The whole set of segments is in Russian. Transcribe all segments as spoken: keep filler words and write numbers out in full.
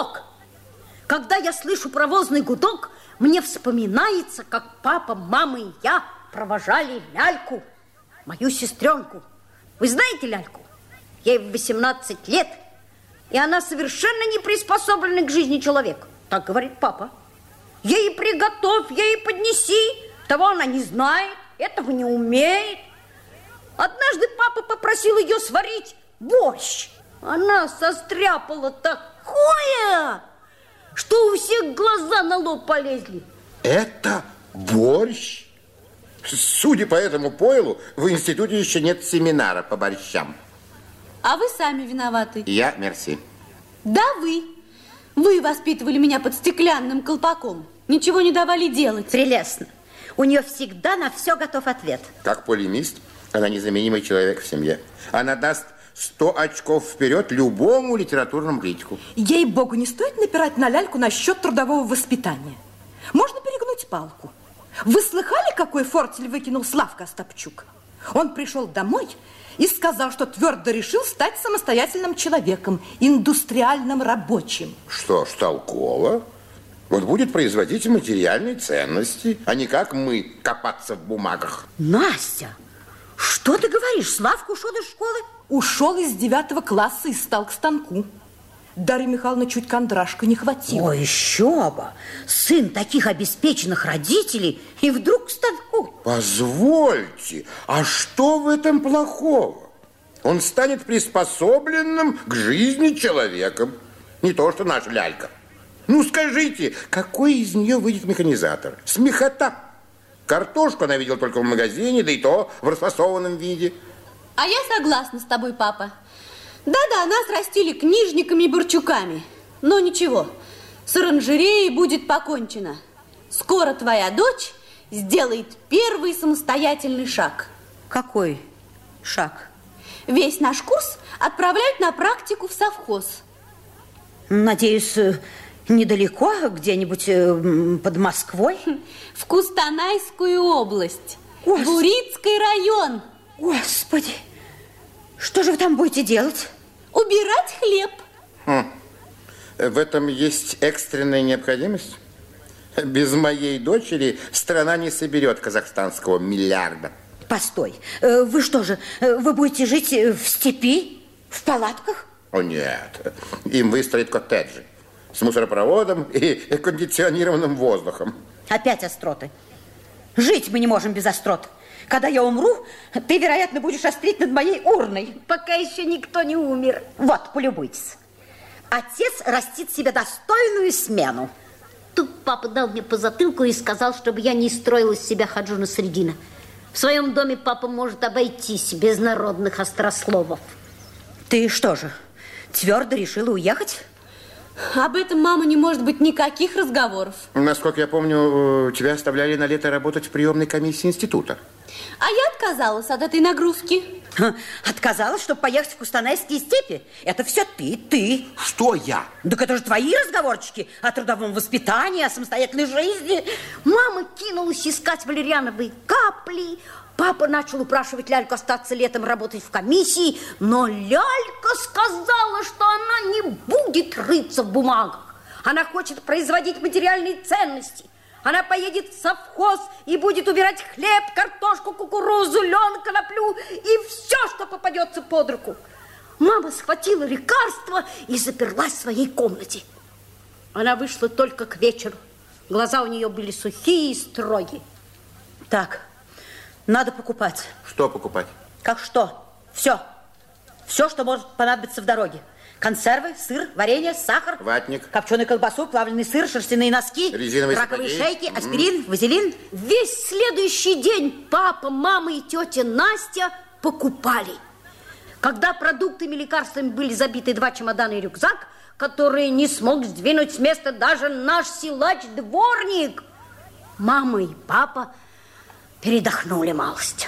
гудок. Когда я слышу паровозный гудок, мне вспоминается, как папа, мама и я провожали Ляльку, мою сестренку. Вы знаете Ляльку? Ей восемнадцать лет, и она совершенно не приспособлена к жизни человека. Так говорит папа. Ей приготовь, ей поднеси. Того она не знает, этого не умеет. Однажды папа попросил ее сварить борщ. Она состряпала такое, что у всех глаза на лоб полезли. Это борщ? Судя по этому пойлу, в институте еще нет семинара по борщам. А вы сами виноваты. Я, мерси. Да, вы. Вы воспитывали меня под стеклянным колпаком. Ничего не давали делать. Прелестно. У нее всегда на все готов ответ. Как полемист, она незаменимый человек в семье. Она даст сто очков вперед любому литературному критику. Ей-богу, не стоит напирать на Ляльку насчет трудового воспитания. Можно перегнуть палку. Вы слыхали, какой фортель выкинул Славка Остапчук? Он пришел домой и сказал, что твердо решил стать самостоятельным человеком, индустриальным рабочим. Что ж, толково. Вот будет производить материальные ценности, а не как мы копаться в бумагах. Настя, что ты говоришь? Славка ушел из школы? Ушел из девятого класса и стал к станку. Дарья Михайловна чуть кондрашка не хватила. Ой, еще бы! Сын таких обеспеченных родителей и вдруг к станку. Позвольте, а что в этом плохого? Он станет приспособленным к жизни человеком. Не то, что наша Лялька. Ну, скажите, какой из нее выйдет механизатор? Смехота. Картошку она видела только в магазине, да и то в расфасованном виде. А я согласна с тобой, папа. Да-да, нас растили книжниками и бурчуками. Но ничего, с оранжереей будет покончено. Скоро твоя дочь сделает первый самостоятельный шаг. Какой шаг? Весь наш курс отправляют на практику в совхоз. Надеюсь, недалеко, где-нибудь под Москвой? В Кустанайскую область. Господи. Бурицкий район. Господи, что же вы там будете делать? Убирать хлеб. Хм. В этом есть экстренная необходимость? Без моей дочери страна не соберет казахстанского миллиарда. Постой, вы что же, вы будете жить в степи, в палатках? О нет, им выстроят коттеджи с мусоропроводом и кондиционированным воздухом. Опять остроты. Жить мы не можем без острот. Когда я умру, ты, вероятно, будешь острить над моей урной. Пока еще никто не умер. Вот, полюбуйтесь. Отец растит себе достойную смену. Тут папа дал мне по затылку и сказал, чтобы я не строила из себя Хаджуна Средина. В своем доме папа может обойтись без народных острословов. Ты что же, твердо решила уехать? Об этом, мама, не может быть никаких разговоров. Насколько я помню, тебя оставляли на лето работать в приемной комиссии института. А я отказалась от этой нагрузки. Отказалась, чтобы поехать в Кустанайские степи? Это все ты, ты. Что я? Так это же твои разговорчики о трудовом воспитании, о самостоятельной жизни. Мама кинулась искать валериановые капли. Папа начал упрашивать Ляльку остаться летом работать в комиссии, но Лялька сказала, что она не будет рыться в бумагах. Она хочет производить материальные ценности. Она поедет в совхоз и будет убирать хлеб, картошку, кукурузу, лен, коноплю и все, что попадется под руку. Мама схватила лекарство и заперлась в своей комнате. Она вышла только к вечеру. Глаза у нее были сухие и строгие. Так, надо покупать. Что покупать? Как что? Все. Все, что может понадобиться в дороге. Консервы, сыр, варенье, сахар, ватник, копченую колбасу, плавленый сыр, шерстяные носки, резиновые раковые сапоги, шейки, аспирин, вазелин. Весь следующий день папа, мама и тетя Настя покупали. Когда продуктами и лекарствами были забиты два чемодана и рюкзак, которые не смог сдвинуть с места даже наш силач-дворник, мама и папа передохнули малость.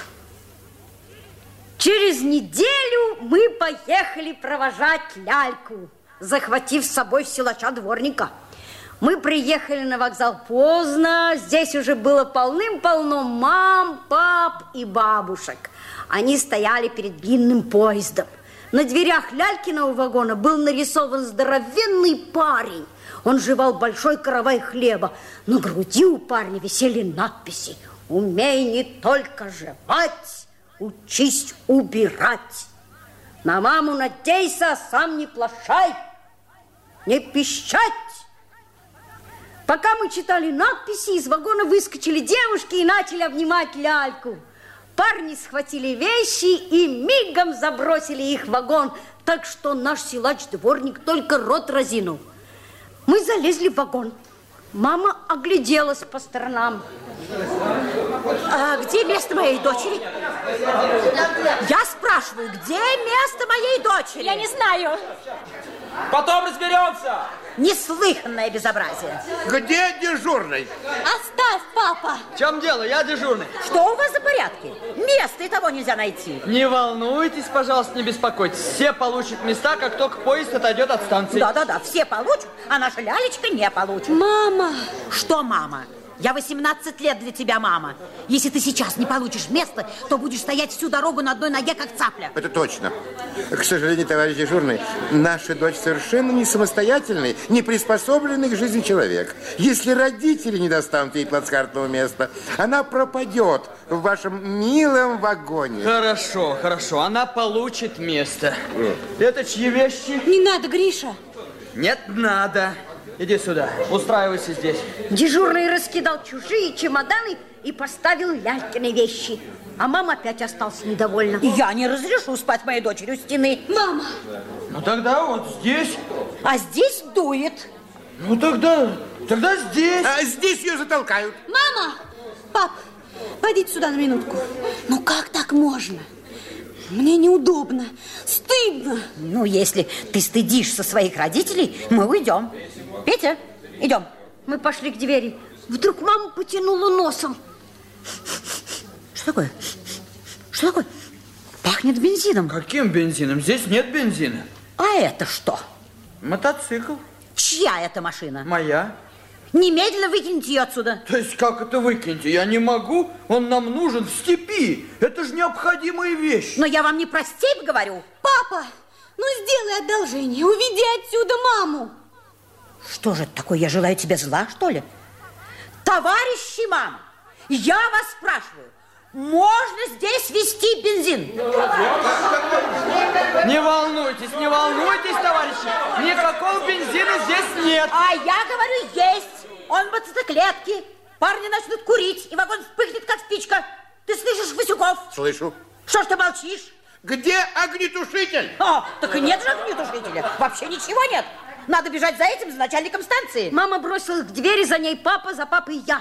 Через неделю мы поехали провожать Ляльку, захватив с собой силача-дворника. Мы приехали на вокзал поздно. Здесь уже было полным-полно мам, пап и бабушек. Они стояли перед длинным поездом. На дверях Лялькиного вагона был нарисован здоровенный парень. Он жевал большой каравай хлеба. На груди у парня висели надписи: «Умей не только жевать, учись убирать. На маму надейся, а сам не плашай, не пищать». Пока мы читали надписи, из вагона выскочили девушки и начали обнимать Ляльку. Парни схватили вещи и мигом забросили их в вагон, так что наш силач-дворник только рот разинул. Мы залезли в вагон. Мама огляделась по сторонам. А где место моей дочери? Я спрашиваю, где место моей дочери? Я не знаю. Потом разберемся. Неслыханное безобразие. Где дежурный? Оставь, папа. В чем дело? Я дежурный. Что у вас за порядки? Места и того нельзя найти. Не волнуйтесь, пожалуйста, не беспокойтесь. Все получат места, как только поезд отойдет от станции. Да-да-да, все получат, а наша Лялечка не получит. Мама. Что, мама? Я восемнадцать лет для тебя, мама. Если ты сейчас не получишь место, то будешь стоять всю дорогу на одной ноге, как цапля. Это точно. К сожалению, товарищ дежурный, наша дочь совершенно не самостоятельный, не приспособленный к жизни человек. Если родители не достанут ей плацкартного места, она пропадет в вашем милом вагоне. Хорошо, хорошо. Она получит место. Это чьи вещи? Не надо, Гриша. Нет, надо. Иди сюда, устраивайся здесь. Дежурный раскидал чужие чемоданы и поставил Лялькины вещи. А мама опять осталась недовольна. Я не разрешу спать моей дочери у стены. Мама. Ну тогда вот здесь. А здесь дует. Ну тогда, тогда здесь. А здесь ее затолкают. Мама. Пап, пойдите сюда на минутку. Ну как так можно? Мне неудобно, стыдно. Ну, если ты стыдишься своих родителей, мы уйдем. Петя, идем. Мы пошли к двери. Вдруг мама потянула носом. Что такое? Что такое? Пахнет бензином. Каким бензином? Здесь нет бензина. А это что? Мотоцикл. Чья это машина? Моя. Немедленно выкиньте ее отсюда. То есть как это выкиньте? Я не могу. Он нам нужен в степи. Это же необходимая вещь. Но я вам не про степь говорю. Папа, ну сделай одолжение, уведи отсюда маму. Что же это такое? Я желаю тебе зла, что ли? Товарищи мам, я вас спрашиваю, можно здесь везти бензин? Не волнуйтесь, не волнуйтесь, товарищи. Никакого бензина здесь нет. А я говорю, есть. Он в мотоциклетке. Парни начнут курить, и вагон вспыхнет, как спичка. Ты слышишь, Васюков? Слышу. Что ж ты молчишь? Где огнетушитель? А, так и нет же огнетушителя. Вообще ничего нет. Надо бежать за этим, за начальником станции. Мама бросилась к двери, за ней папа, за папой я.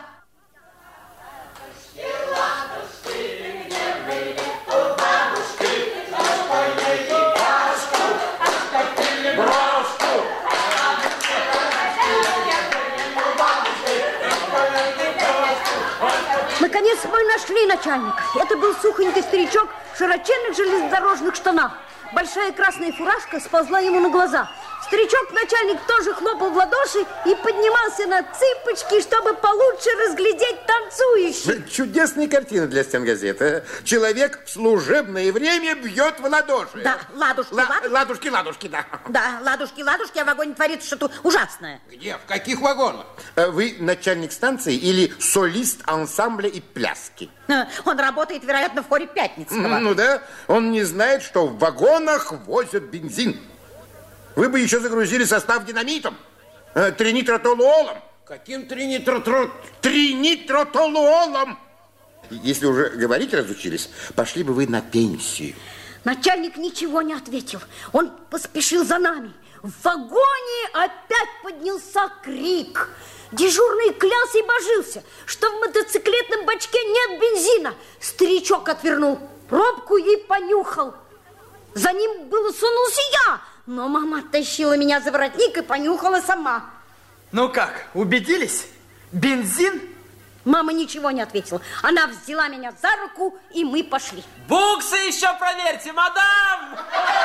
Наконец мы нашли начальника. Это был сухонький старичок в широченных железнодорожных штанах. Большая красная фуражка сползла ему на глаза. Старичок-начальник тоже хлопал в ладоши и поднимался на цыпочки, чтобы получше разглядеть танцующих. Чудесная картина для стенгазеты. Человек в служебное время бьет в ладоши. Да, ладушки, Ла- ладушки. ладушки, ладушки, да. Да, ладушки, ладушки, а в вагоне творится что-то ужасное. Где? В каких вагонах? Вы начальник станции или солист ансамбля и пляски? Он работает, вероятно, в хоре Пятницкого. Ну да, он не знает, что в вагонах возят бензин. Вы бы еще загрузили состав динамитом, э, тринитротолуолом. Каким тринитротро... тринитротолуолом? Если уже говорить разучились, пошли бы вы на пенсию. Начальник ничего не ответил. Он поспешил за нами. В вагоне опять поднялся крик. Дежурный клялся и божился, что в мотоциклетном бачке нет бензина. Старичок отвернул пробку и понюхал. За ним было сунулся я, но мама оттащила меня за воротник и понюхала сама. Ну как, убедились? Бензин? Мама ничего не ответила. Она взяла меня за руку, и мы пошли. Буксы еще проверьте, мадам!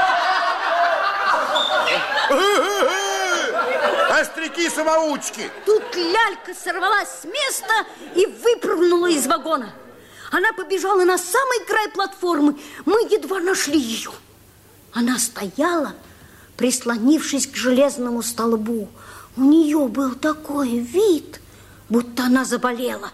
Остряки-самоучки! Тут Лялька сорвалась с места и выпрыгнула из вагона. Она побежала на самый край платформы. Мы едва нашли ее. Она стояла, прислонившись к железному столбу. У нее был такой вид, будто она заболела.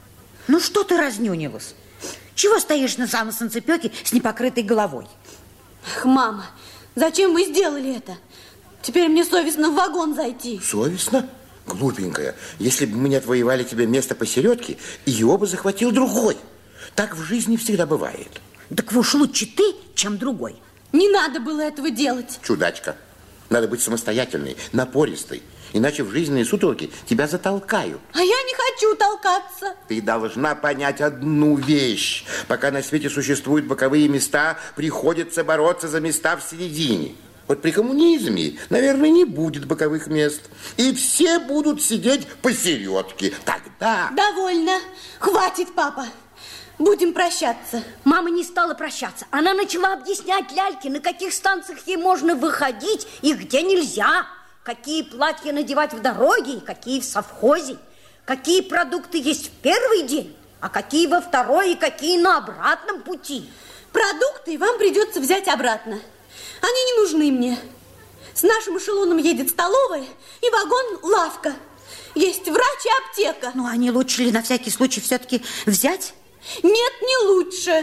Ну что ты разнюнилась? Чего стоишь на самом солнцепёке с непокрытой головой? Ах, мама, зачем вы сделали это? Теперь мне совестно в вагон зайти. Совестно? Глупенькая, если бы мы не отвоевали тебе место посередке, его бы захватил другой. Так в жизни всегда бывает. Так уж лучше ты, чем другой. Не надо было этого делать. Чудачка, надо быть самостоятельной, напористой. Иначе в жизненные сутолки тебя затолкают. А я не хочу толкаться. Ты должна понять одну вещь. Пока на свете существуют боковые места, приходится бороться за места в середине. Вот при коммунизме, наверное, не будет боковых мест. И все будут сидеть посередке. Тогда... Довольно. Хватит, папа. Будем прощаться. Мама не стала прощаться. Она начала объяснять Ляльке, на каких станциях ей можно выходить и где нельзя. Какие платья надевать в дороге и какие в совхозе. Какие продукты есть в первый день, а какие во второй и какие на обратном пути. Продукты вам придется взять обратно. Они не нужны мне. С нашим эшелоном едет столовая и вагон-лавка. Есть врач и аптека. Ну, а не лучше ли на всякий случай все-таки взять? Нет, не лучше.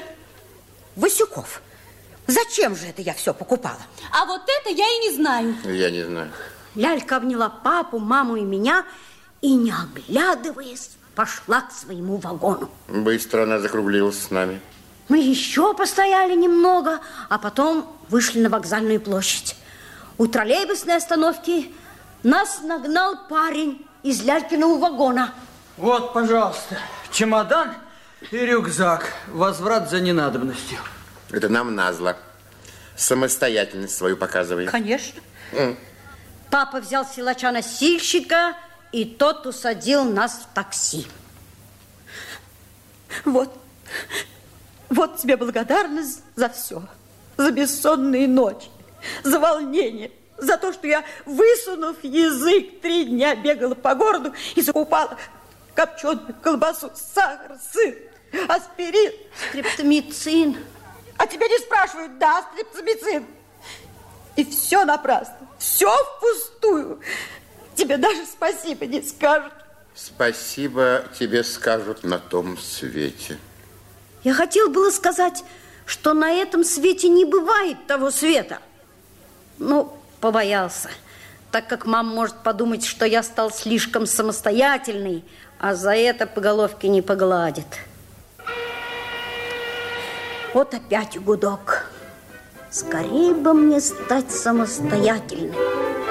Васюков, зачем же это я все покупала? А вот это я и не знаю. Я не знаю. Лялька обняла папу, маму и меня и, не оглядываясь, пошла к своему вагону. Быстро она закруглилась с нами. Мы еще постояли немного, а потом вышли на вокзальную площадь. У троллейбусной остановки нас нагнал парень из Лялькиного вагона. Вот, пожалуйста, чемодан и рюкзак. Возврат за ненадобностью. Это нам назло. Самостоятельность свою показывай. Конечно. Mm. Папа взял силача-носильщика, и тот усадил нас в такси. Вот, вот тебе благодарность за все. За бессонные ночи, за волнение, за то, что я, высунув язык, три дня бегала по городу и закупала копченую колбасу, сахар, сыр, аспирин. Стрептомицин. А тебя не спрашивают, да, стрептомицин. И все напрасно, все впустую. Тебе даже спасибо не скажут. Спасибо тебе скажут на том свете. Я хотел было сказать, что на этом свете не бывает того света. Ну, побоялся, так как мама может подумать, что я стал слишком самостоятельный, а за это по головке не погладит. Вот опять гудок. Скорее бы мне стать самостоятельным.